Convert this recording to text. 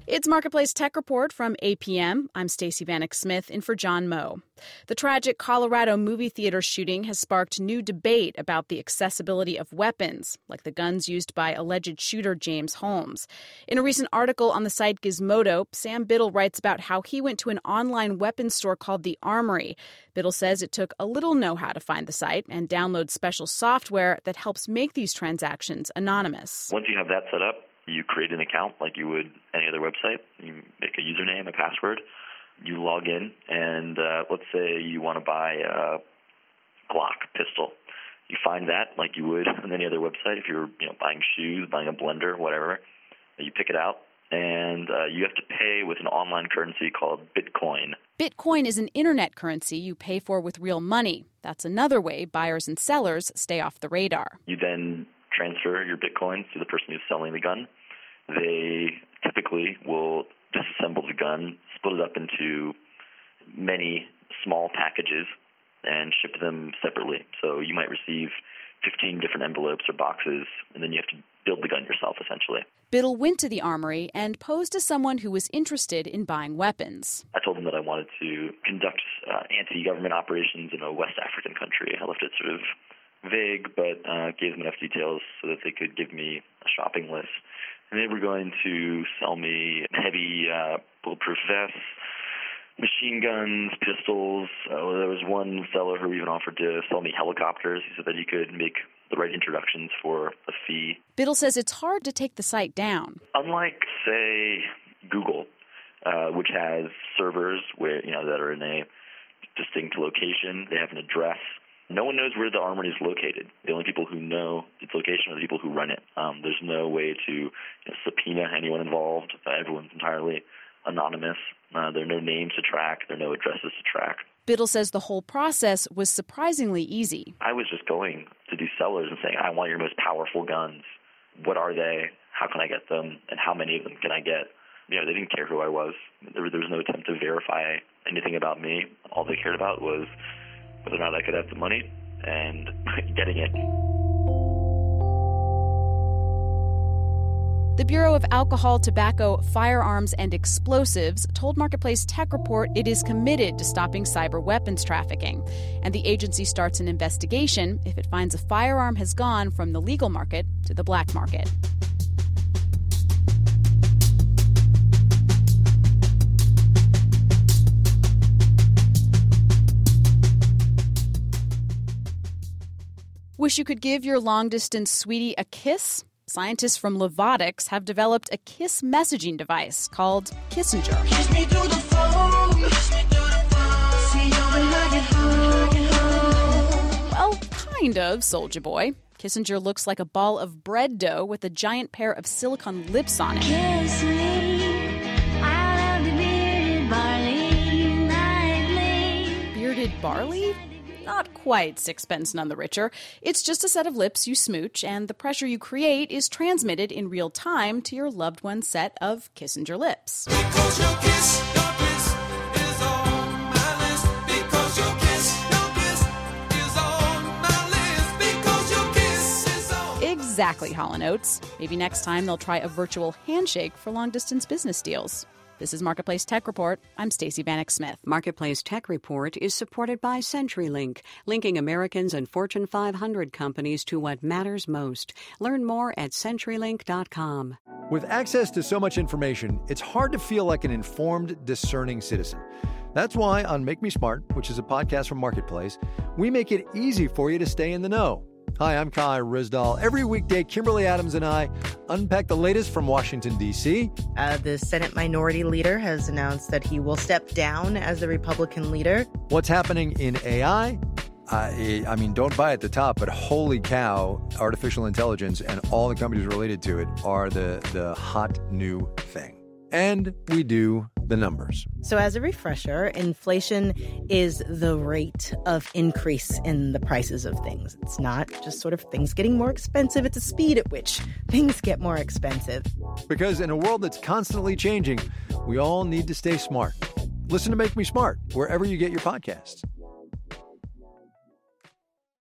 It's Marketplace Tech Report from APM. I'm Stacey Vanek Smith in for John Moe. The tragic Colorado movie theater shooting has sparked new debate about the accessibility of weapons, like the guns used by alleged shooter James Holmes. In a recent article on the site Gizmodo, Sam Biddle writes about how he went to an online weapons store called The Armory. Biddle says it took a little know-how to find the site and download special software that helps make these transactions anonymous. Once you have that set up, you create an account like you would any other website. You make a username, a password. You log in, and let's say you want to buy a Glock pistol. You find that like you would on any other website. If you're buying shoes, buying a blender, whatever, you pick it out, and you have to pay with an online currency called Bitcoin. Bitcoin is an internet currency you pay for with real money. That's another way buyers and sellers stay off the radar. You then transfer your Bitcoin to the person who's selling the gun. They typically will disassemble the gun, split it up into many small packages, and ship them separately. So you might receive 15 different envelopes or boxes, and then you have to build the gun yourself, essentially. Biddle went to the Armory and posed as someone who was interested in buying weapons. I told them that I wanted to conduct anti-government operations in a West African country. I left it sort of vague, but gave them enough details so that they could give me a shopping list. And they were going to sell me heavy bulletproof vests, machine guns, pistols. There was one seller who even offered to sell me helicopters. He said that he could make the right introductions for a fee. Biddle says it's hard to take the site down. Unlike, say, Google, which has servers where that are in a distinct location, they have an address. No one knows where the Armory is located. The only people who know its location are the people who run it. There's no way to subpoena anyone involved. Everyone's entirely anonymous. There are no names to track. There are no addresses to track. Biddle says the whole process was surprisingly easy. I was just going to these sellers and saying, I want your most powerful guns. What are they? How can I get them? And how many of them can I get? They didn't care who I was. There was no attempt to verify anything about me. All they cared about was whether or not I could have the money and getting it. The Bureau of Alcohol, Tobacco, Firearms, and Explosives told Marketplace Tech Report it is committed to stopping cyber weapons trafficking. And the agency starts an investigation if it finds a firearm has gone from the legal market to the black market. Wish you could give your long-distance sweetie a kiss? Scientists from Lovotics have developed a kiss messaging device called Kissenger. Kiss me through the phone. Kiss me through the phone. See you when I get home. Well, kind of, Soulja Boy. Kissenger looks like a ball of bread dough with a giant pair of silicone lips on it. Kiss me. I love the bearded barley nightly. Bearded barley? Not quite sixpence none the richer. It's just a set of lips you smooch, and the pressure you create is transmitted in real time to your loved one's set of Kissenger lips. Because your kiss is on my list. Because your kiss is on my list. Because your kiss is on. Exactly, Hall & Oates. Maybe next time they'll try a virtual handshake for long-distance business deals. This is Marketplace Tech Report. I'm Stacey Vanek Smith. Marketplace Tech Report is supported by CenturyLink, linking Americans and Fortune 500 companies to what matters most. Learn more at CenturyLink.com. With access to so much information, it's hard to feel like an informed, discerning citizen. That's why on Make Me Smart, which is a podcast from Marketplace, we make it easy for you to stay in the know. Hi, I'm Kai Rizdal. Every weekday, Kimberly Adams and I unpack the latest from Washington, D.C. The Senate Minority Leader has announced that he will step down as the Republican leader. What's happening in AI? I mean, don't buy at the top, but holy cow, artificial intelligence and all the companies related to it are the hot new thing. And we do the numbers. So as a refresher, inflation is the rate of increase in the prices of things. It's not just sort of things getting more expensive. It's the speed at which things get more expensive. Because in a world that's constantly changing, we all need to stay smart. Listen to Make Me Smart wherever you get your podcasts.